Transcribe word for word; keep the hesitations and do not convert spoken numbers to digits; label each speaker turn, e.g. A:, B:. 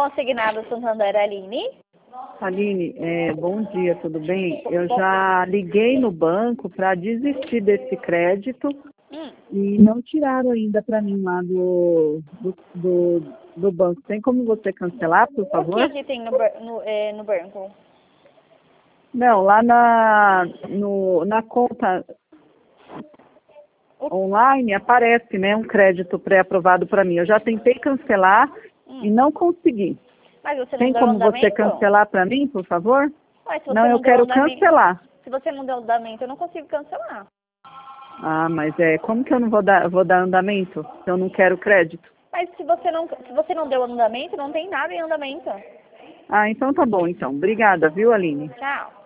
A: Consignado Santander, Aline.
B: Aline, é, bom dia, tudo bem? Eu já liguei no banco para desistir desse crédito
A: Hum.
B: e não tiraram ainda para mim lá do, do, do, do banco. Tem como você cancelar, por
A: O
B: favor?
A: que, que tem no, bar- no, é, no banco?
B: Não, lá na, no, na conta online aparece, né, um crédito pré-aprovado para mim. Eu já tentei cancelar
A: Hum.
B: e não consegui.
A: Mas você não
B: Tem
A: deu
B: como
A: andamento?
B: você cancelar para mim, por favor?
A: Mas se você
B: Não,
A: não
B: eu
A: deu
B: quero
A: andamento,
B: cancelar.
A: se você não deu andamento, eu não consigo cancelar.
B: Ah, mas é, como que eu não vou dar, vou dar andamento se eu não quero crédito?
A: Mas se você não, se você não deu andamento, não tem nada em andamento.
B: Ah, então tá bom, então. Obrigada, viu, Aline?
A: Tchau.